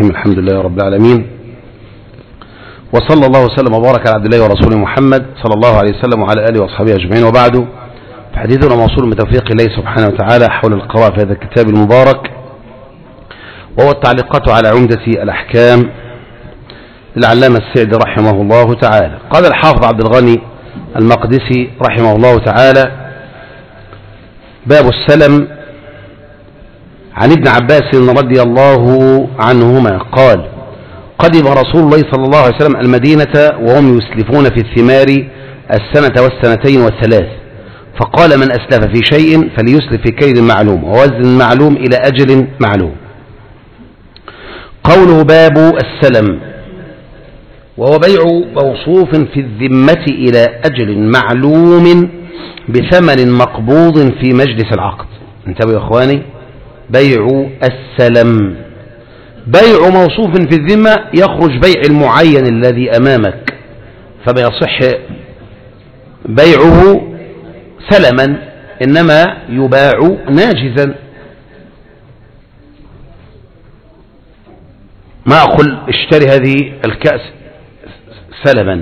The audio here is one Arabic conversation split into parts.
الرحيم. الحمد لله رب العالمين، وصلى الله وسلم وبارك على عبد الله ورسوله محمد صلى الله عليه وسلم وعلى آله وأصحابه أجمعين، وبعد، فحديثنا موصول بتوفيق الله سبحانه وتعالى حول القراءة في هذا الكتاب المبارك، وهو التعليقات على عمدة الأحكام للعلامة السعدي رحمه الله تعالى. قال الحافظ عبد الغني المقدسي رحمه الله تعالى: باب السلم. عن ابن عباس رضي الله عنهما قال: قدم رسول الله صلى الله عليه وسلم المدينة وهم يسلفون في الثمار السنة والسنتين والثلاث، فقال: من أسلف في شيء فليسلف في كيل معلوم ووزن معلوم إلى أجل معلوم. قوله باب السلم، وهو بيع موصوف في الذمة إلى أجل معلوم بثمن مقبوض في مجلس العقد. انتبهوا يا إخواني، بيع السلم بيع موصوف في الذمة، يخرج بيع المعين الذي أمامك، فما يصح بيعه سلما، إنما يباع ناجزا. ما أقول اشتري هذه الكأس سلما،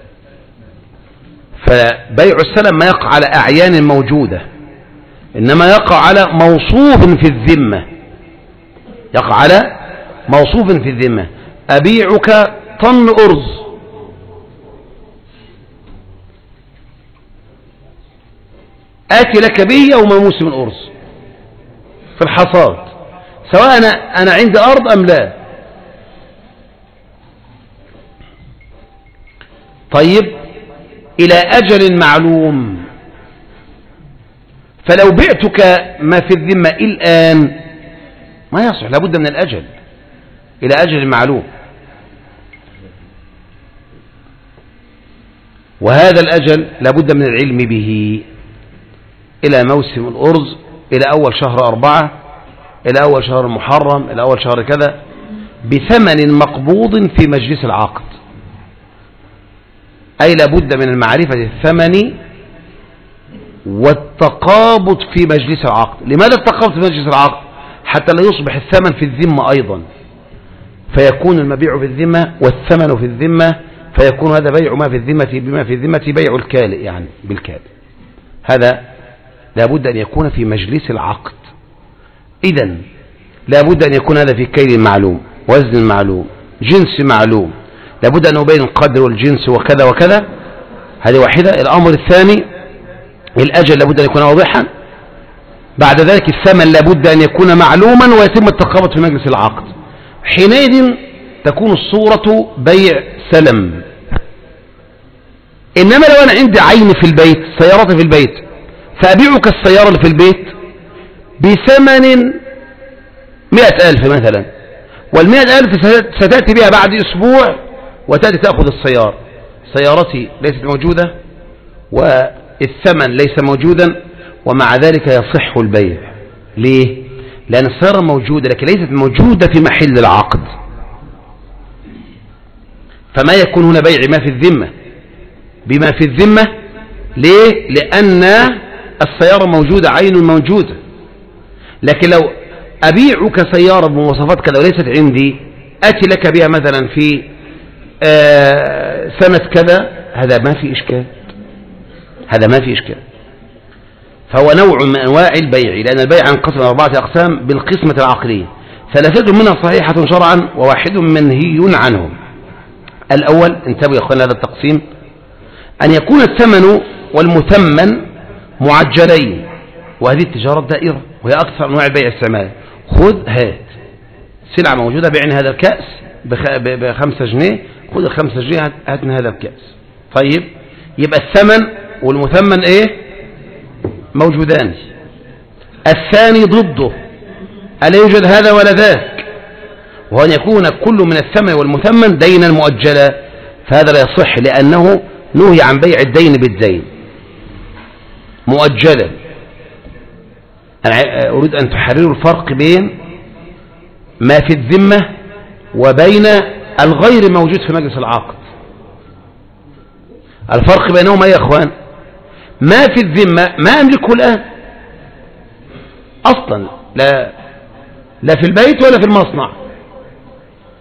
فبيع السلم ما يقع على أعيان موجودة، إنما يقع على موصوف في الذمة، يقع على موصوف في الذمة. أبيعك طن أرز، آتي لك به يوم موسم الأرز في الحصاد، سواء أنا عندي أرض أم لا. طيب، إلى أجل معلوم، فلو بعتك ما في الذمة الآن ما يصح، لابد من الأجل إلى أجل معلوم، وهذا الأجل لابد من العلم به إلى موسم الأرز، إلى أول شهر 4، إلى أول شهر محرم، إلى أول شهر كذا، بثمن مقبوض في مجلس العقد. أي لابد من المعرفة الثمن والتقابض في مجلس العقد. لماذا التقابض في مجلس العقد؟ حتى لا يصبح الثمن في الذمة أيضا، فيكون المبيع في الذمة والثمن في الذمة، فيكون هذا بيع ما في الذمة بما في الذمة، بيع الكالئ يعني بالكالئ. هذا لابد أن يكون في مجلس العقد. إذن لابد أن يكون هذا في كيل معلوم، وزن معلوم، جنس معلوم، لابد أن يبين القدر والجنس وكذا وكذا. هذه واحدة. الأمر الثاني، الأجل لابد أن يكون واضحا. بعد ذلك الثمن لابد أن يكون معلوما، ويتم التقابض في مجلس العقد. حينئذ تكون الصورة بيع سلم. إنما لو أنا عندي عين في البيت، سيارة في البيت، فأبيعك السيارة اللي في البيت بثمن 100,000 مثلا، وال100,000 ستأتي بها بعد أسبوع وتأتي تأخذ السيارة. سيارتي ليست موجودة والثمن ليس موجودا، ومع ذلك يصح البيع. ليه؟ لأن السيارة موجودة لكن ليست موجودة في محل العقد، فما يكون هنا بيع ما في الذمة بما في الذمة. ليه؟ لأن السيارة موجودة، عين موجودة. لكن لو أبيعك سيارة بمواصفات كذا وليست عندي، أتي لك بها مثلا في سنة كذا، هذا ما في إشكال، هذا ما في إشكال. فهو نوع من أنواع البيع، لأن البيع ينقسم 4 أقسام بالقسمة العقلية، 3 منها صحيحة شرعا وواحد منهي عنه. الأول، انتبهوا يا أخوان هذا التقسيم، أن يكون الثمن والمثمن معجلين، وهذه التجارة دائرة، وهي أكثر أنواع البيع استعمالا. خذ هات، سلعة موجودة، بيعني هذا الكأس ب5 جنيه، خذ 5 جنيه هات من هذا الكأس. طيب، يبقى الثمن والمثمن إيه؟ موجودان. الثاني ضده، ألا يوجد هذا ولا ذاك، وأن يكون كل من الثمن والمثمن دينا مؤجلا، فهذا لا يصح، لأنه نهي عن بيع الدين بالدين مؤجلا. أنا أريد أن تحرروا الفرق بين ما في الذمة وبين الغير موجود في مجلس العقد. الفرق بينهما يا أخوان، ما في الذمة ما أملكه الآن أصلا، لا في البيت ولا في المصنع،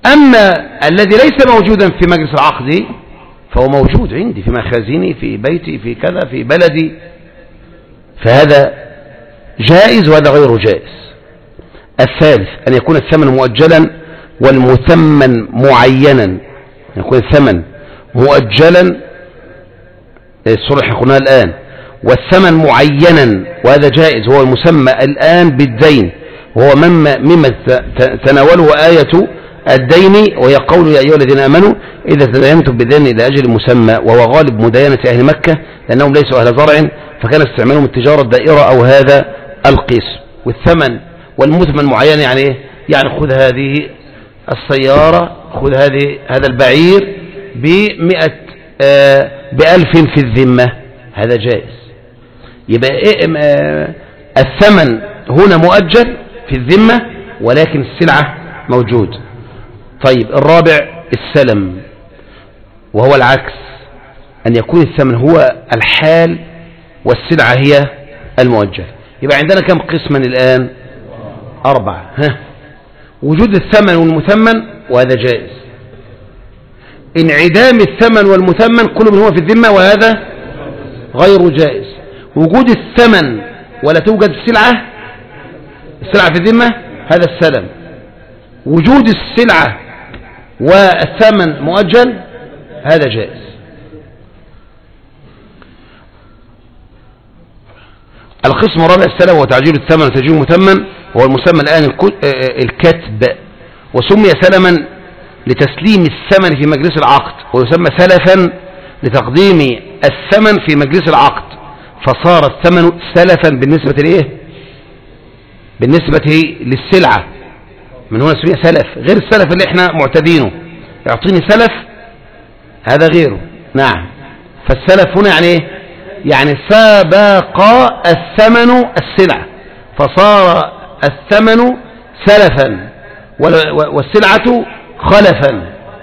أما الذي ليس موجودا في مجلس العقد فهو موجود عندي في مخازني، في بيتي، في كذا، في بلدي، فهذا جائز وهذا غير جائز. الثالث أن يكون الثمن مؤجلا والمثمن معينا، يكون الثمن مؤجلا الصلح قلنا الآن، والثمن معينا وهذا جائز، هو المسمى الآن بالدين، وهو مما تناوله آية الدين، وهي قول يا أيها الذين آمنوا إذا تداينتم بدين إلى أجل مسمى، وهو غالب مداينة أهل مكة لأنهم ليسوا أهل زرع، فكان استعمالهم التجارة الدائرة أو هذا القسم. والثمن والمثمن معين يعني إيه؟ يعني خذ هذه السيارة، خذ هذا البعير ب1,000 في الذمة، هذا جائز. يبقى إيه الثمن هنا مؤجل في الذمة ولكن السلعة موجود. طيب الرابع السلم، وهو العكس، أن يكون الثمن هو الحال والسلعة هي المؤجل. يبقى عندنا كم قسما الآن؟ 4. وجود الثمن والمثمن وهذا جائز، انعدام الثمن والمثمن كل من هو في الذمة وهذا غير جائز، وجود الثمن ولا توجد السلعة في الذمة هذا السلم، وجود السلعة والثمن مؤجل هذا جائز. القسم الرابع السلم وتعجيل الثمن وتعجيل المثمن، وهو المسمى الآن الكتب، وسمي سلما لتسليم الثمن في مجلس العقد، ويسمى سلفا لتقديم الثمن في مجلس العقد، فصار الثمن سلفا بالنسبة للسلعة، من هنا سميه سلف، غير السلف اللي احنا معتدينه، يعطيني سلف هذا غيره. نعم، فالسلف هنا يعني ايه؟ يعني سابق الثمن السلعة، فصار الثمن سلفا والسلعة خلفا،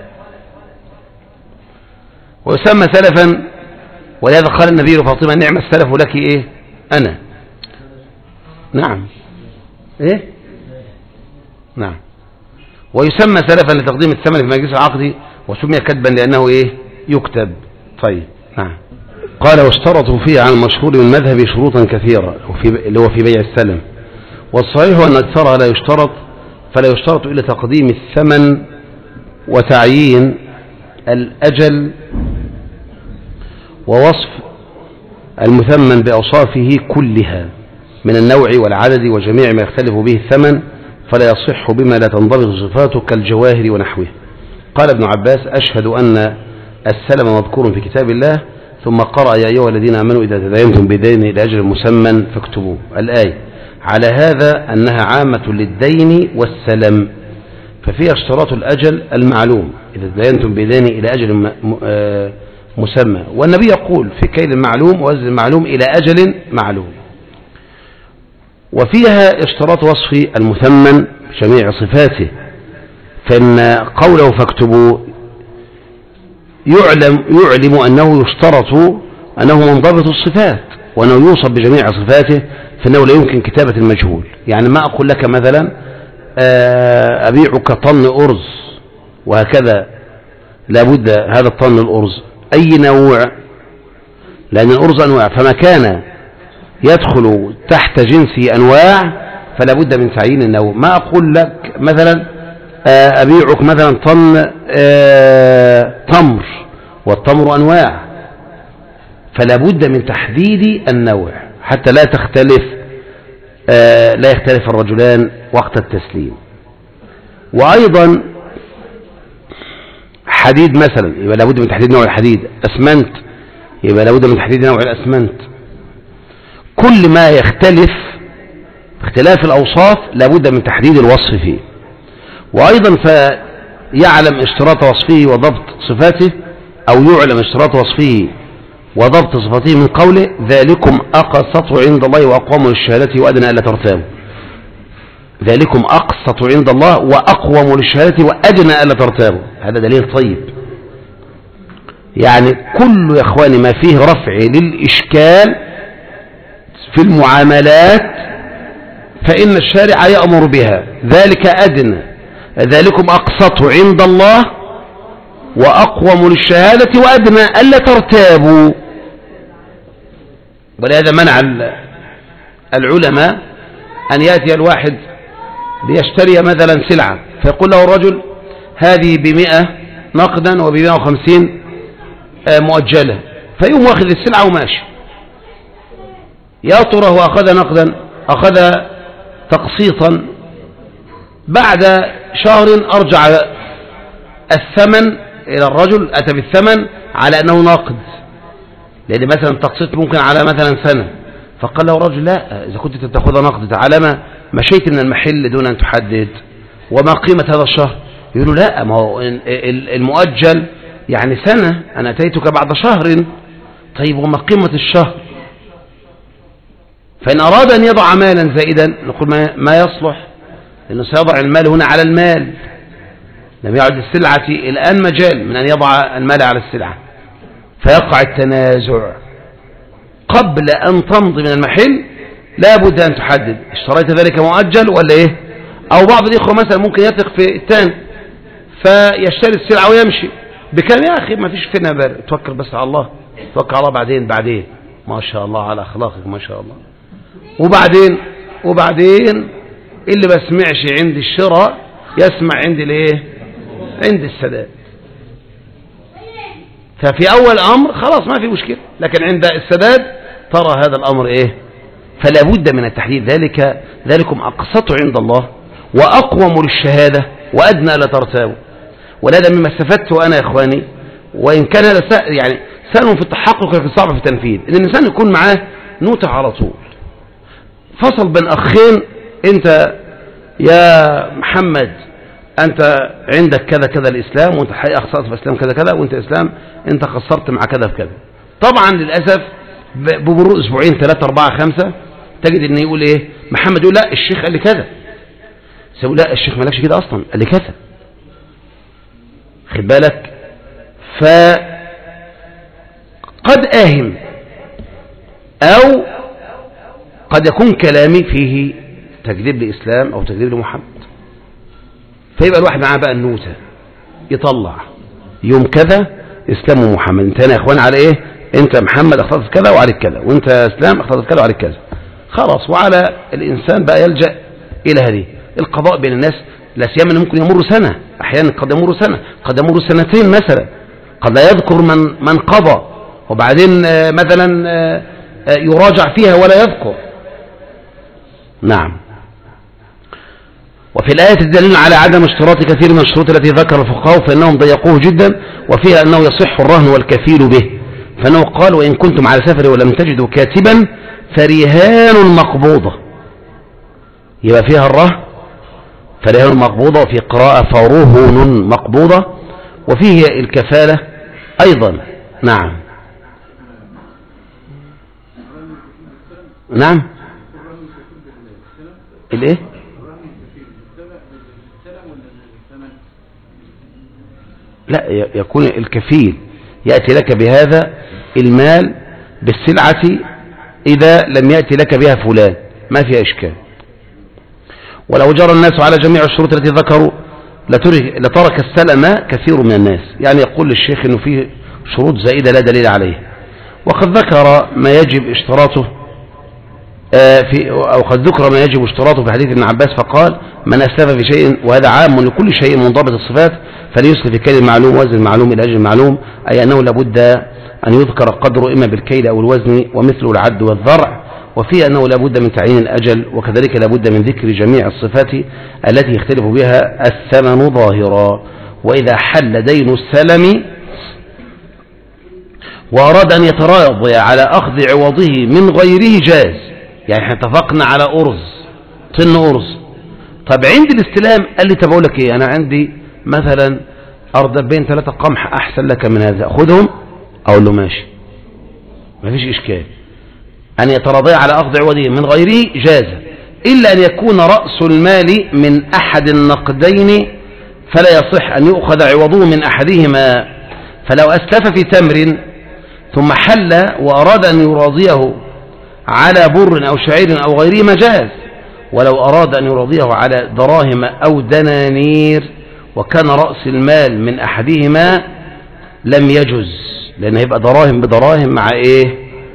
ويسمى سلفا. ولهذا قال النبي لفاطمة نعم السلف لك ايه انا. نعم ايه نعم، ويسمى سلفا لتقديم الثمن في مجلس العقد، وسمي كتبا لأنه ايه يكتب. طيب نعم. قال واشترطوا فيه عن المشهور من المذهب شروطا كثيرة اللي هو في بيع السلم، والصحيح أن أكثرها لا يشترط، فلا يشترط إلا تقديم الثمن وتعيين الأجل ووصف المثمن بأوصافه كلها من النوع والعدد وجميع ما يختلف به الثمن، فلا يصح بما لا تنضبط صفاته كالجواهر ونحوه. قال ابن عباس أشهد أن السلم مذكور في كتاب الله، ثم قرأ يا أيها الذين آمنوا إذا تداينتم بدين إلى أجل مسمى فاكتبوه الآية، على هذا أنها عامة للدين والسلم، ففيها اشتراط الأجل المعلوم إذا تداينتم بدين إلى أجل مسمى، والنبي يقول في كيل المعلوم ووزن المعلوم إلى أجل معلوم. وفيها اشتراط وصف المثمن بجميع صفاته، فإن قوله فاكتبوا يعلم أنه يشترط أنه منضبط الصفات وأنه يوصف بجميع صفاته، فإنه لا يمكن كتابة المجهول. يعني ما أقول لك مثلا أبيعك طن أرز وهكذا، لابد هذا الطن الأرز أي نوع، لأن الأرز أنواع، فما كان يدخل تحت جنس أنواع فلا بد من تعيين النوع. ما أقول لك مثلا أبيعك مثلا طن تمر، والتمر أنواع، فلا بد من تحديد النوع حتى لا يختلف الرجلان وقت التسليم. وأيضا حديد مثلا يبقى لا بد من تحديد نوع الحديد، أسمنت يبقى لا بد من تحديد نوع الأسمنت. كل ما يختلف اختلاف الأوصاف لا بد من تحديد الوصف فيه. وأيضا فيعلم اشتراط وصفه وضبط صفاته، أو يعلم اشتراط وصفه وضبط صفاته من قوله ذلكم أقسط عند الله وأقوم للشهادة وأدنى ألا ترتابوا. ذلكم أقسط عند الله وأقوم للشهادة وأدنى ألا ترتابوا، هذا دليل طيب. يعني كل يا إخواني ما فيه رفع للإشكال في المعاملات فإن الشارع يأمر بها، ذلك أدنى ذلكم أقسط عند الله وأقوم للشهادة وأدنى ألا ترتابوا. ولهذا منع العلماء أن يأتي الواحد ليشتري مثلا سلعة فيقول له الرجل هذه ب100 نقدا وب150 مؤجلة، فيقوم واخذ السلعة وماشي. يا ترى هو أخذ نقدا أخذ تقسيطا، بعد شهر أرجع الثمن إلى الرجل، أتى بالثمن على أنه نقد، لأن مثلا التقسيط ممكن على مثلا سنة، فقال له الرجل لا، إذا كنت تأخذ نقد تعالى مشيت من المحل دون أن تحدد، وما قيمة هذا الشهر؟ يقولوا لا، ما هو المؤجل يعني سنة، أنا أتيتك بعد شهر، طيب وما قيمة الشهر؟ فإن أراد أن يضع مالا زائدا نقول ما يصلح، لأنه سيضع المال هنا على المال، لم يعد السلعة الآن مجال من أن يضع المال على السلعة، فيقع التنازع. قبل أن تمضي من المحل لا بد أن تحدد اشتريت ذلك مؤجل ولا إيه؟ أو بعض الإخوة مثلا ممكن يثق في الثاني فيشتري السلعة ويمشي بكام، يا أخي ما فيش فينا بر، توكل بس على الله، توكل على الله بعدين ما شاء الله على أخلاقك ما شاء الله. وبعدين اللي ما سمعش عند الشراء يسمع عند الايه؟ عند السداد. ففي اول امر خلاص ما في مشكله، لكن عند السداد ترى هذا الامر ايه؟ فلا بد من التحديد. ذلكم اقسط عند الله واقوم للشهاده وادنى لا ترتابوا. ولهذا مما استفدت انا يا اخواني، وان كان هذا يعني سهل في التحقق لكن صعب في التنفيذ، ان الانسان يكون معاه نوتة على طول، فصل بين أخين، أنت يا محمد أنت عندك كذا كذا الإسلام، وأنت حقيقة أخطأت في الإسلام كذا كذا، وأنت إسلام أنت قصرت مع كذا في كذا. طبعا للأسف بمرور أسبوعين 3 4 5 تجد إن يقول إيه؟ محمد يقول لا الشيخ قال لي كذا، سيقول لا الشيخ ما قالش كده أصلا، قال لي كذا. خد بالك، فقد آهم أو قد يكون كلامي فيه تكذيب للإسلام أو تكذيب لمحمد، فيبقى الواحد معاه بقى النوتة يطلع يوم كذا إسلام ومحمد، انت هنا يا إخوان على إيه؟ أنت محمد أخطأت كذا وعليك كذا، وأنت إسلام أخطأت كذا وعليك كذا، خلاص. وعلى الإنسان بقى يلجأ إلى هذه القضاء بين الناس، لا سيما ممكن يمر سنة، أحيانا قد يمر سنة، قد يمر سنتين مثلا، قد لا يذكر من قضى، وبعدين مثلا يراجع فيها ولا يذكر. نعم. وفي الآية الدليل على عدم اشتراط كثير من الشروط التي ذكر الفقهاء فإنهم ضيقوه جدا، وفيها أنه يصح الرهن والكفيل به، فإنه قال وإن كنتم على سفر ولم تجدوا كاتبا فرهان مقبوضة، يبقى فيها الرهن فرهان مقبوضة، وفي قراءة فرهن مقبوضة، وفيه الكفالة أيضا. نعم نعم. الايه؟ لا، يكون الكفيل يأتي لك بهذا المال بالسلعة إذا لم يأتي لك بها فلان، ما فيها إشكال. ولو جرى الناس على جميع الشروط التي ذكروا لترك السلم كثير من الناس، يعني يقول للشيخ أنه فيه شروط زائدة لا دليل عليه، وقد ذكر ما يجب اشتراطه أو قد ذكر ما يجب اشتراطه في حديث ابن عباس، فقال من أسلف في شيء، وهذا عام لكل شيء منضبط الصفات، فليسلف في كيل معلوم وزن معلوم إلى أجل معلوم، أي أنه لابد أن يذكر القدر إما بالكيل أو الوزن، ومثل العد والذرع، وفي أنه لابد من تعيين الأجل، وكذلك لابد من ذكر جميع الصفات التي يختلف بها الثمن ظاهرا. وإذا حل دين السلم وأراد أن يتراضى على أخذ عوضه من غيره جاز، يعني احنا اتفقنا على أرز، طن أرز، طب عند الاستلام قال لي طب أقول لك إيه، أنا عندي مثلا أردبين 3 قمح أحسن لك من هذا، أخذهم، أقول له ماشي ما فيش إشكال. أن يتراضى على أخذ عوضه من غيره جاز، إلا أن يكون رأس المال من أحد النقدين فلا يصح أن يؤخذ عوضه من أحدهما. فلو أسلف في تمر ثم حل وأراد أن يراضيه على بر أو شعير أو غيره مجاز، ولو أراد أن يرضيه على دراهم أو دنانير وكان رأس المال من أحدهما لم يجز، لأنه يبقى دراهم بدراهم مع إيه؟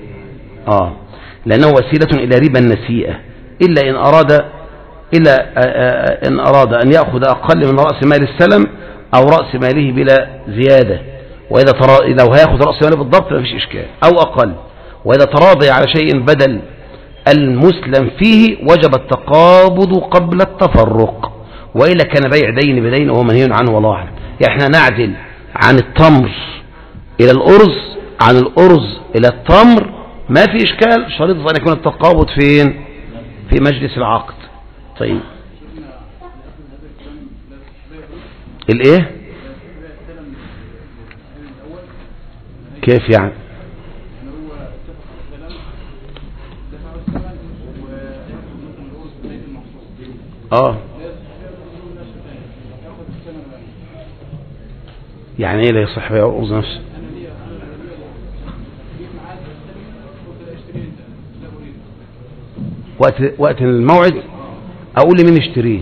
لأنه وسيلة إلى ربا النسيئة، إلا إن أراد أن يأخذ أقل من رأس مال السلم أو رأس ماله بلا زيادة، وإذا لو هيأخذ رأس ماله بالضبط ما فيش إشكال أو أقل، وإذا تراضي على شيء بدل المسلم فيه وجب التقابض قبل التفرق، وإلا كان بيع دين بدين وهو منهي عنه والله أعلم. يعني احنا نعدل عن التمر إلى الأرز، عن الأرز إلى التمر ما في إشكال، شريط أن يكون التقابض فين؟ في مجلس العقد. طيب الايه؟ كيف يعني؟ يعني ايه لا يصح بيع الأرز نفسه؟ وقت الموعد اقول لمين اشتريه؟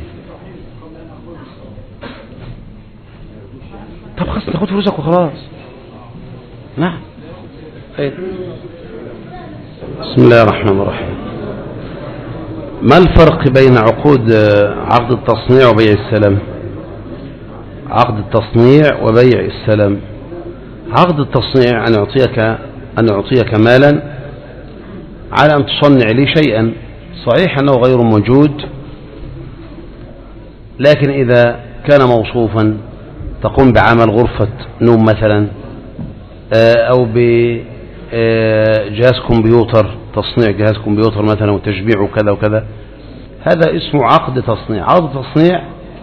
طب خلاص تاخد فلوسك وخلاص. نعم. بسم الله الرحمن الرحيم. ما الفرق بين عقد التصنيع وبيع السلم؟ عقد التصنيع وبيع السلم. عقد التصنيع أن أعطيك مالا على أن تصنع لي شيئا، صحيح أنه غير موجود، لكن إذا كان موصوفا تقوم بعمل غرفة نوم مثلا، أو بجهاز كمبيوتر، تصنيع جهاز كمبيوتر مثلا وتشبيعه كذا وكذا، هذا اسمه عقد تصنيع. عقد تصنيع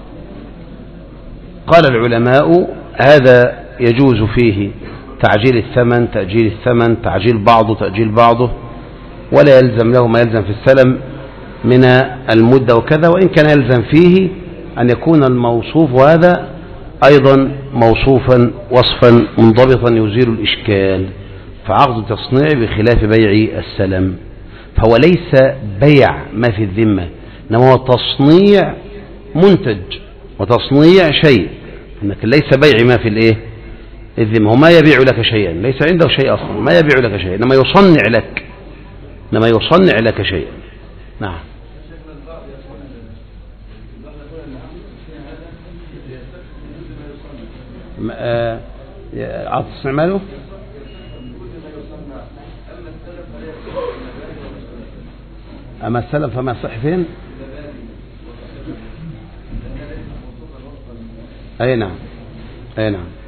قال العلماء هذا يجوز فيه تعجيل الثمن، تأجيل الثمن، تعجيل بعضه، تأجيل بعضه، ولا يلزم له ما يلزم في السلم من المدة وكذا، وإن كان يلزم فيه أن يكون الموصوف هذا أيضا موصوفا وصفا منضبطا يزيل الإشكال. فعقد التصنيع بخلاف بيع السلم، فهو ليس بيع ما في الذمة، إنما هو تصنيع منتج وتصنيع شيء، لكن ليس بيع ما في الايه الذمة. هو ما يبيع لك شيئا، ليس عنده شيء أصلا، ما يبيع لك شيئا، إنما يصنع لك شيئا. نعم. عقد استعماله أما السلم فما صح فين؟ أي نعم.